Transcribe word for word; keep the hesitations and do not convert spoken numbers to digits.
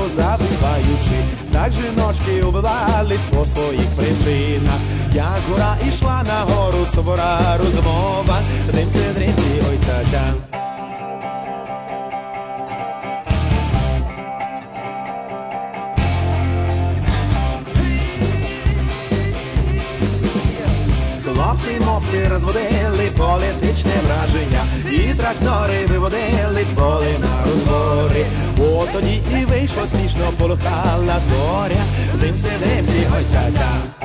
позабиваючи. Так жіночки убивались по своїх причинах. Як гора ішла на гору, собора розмова, димці, дрімці, ой ця-ця. Хлопці-мопці розводили політичне враження, і трактори виводили поле на розбори. От тоді і вийшло смішно, полохала зоря, димці, димці, ой ця-ця.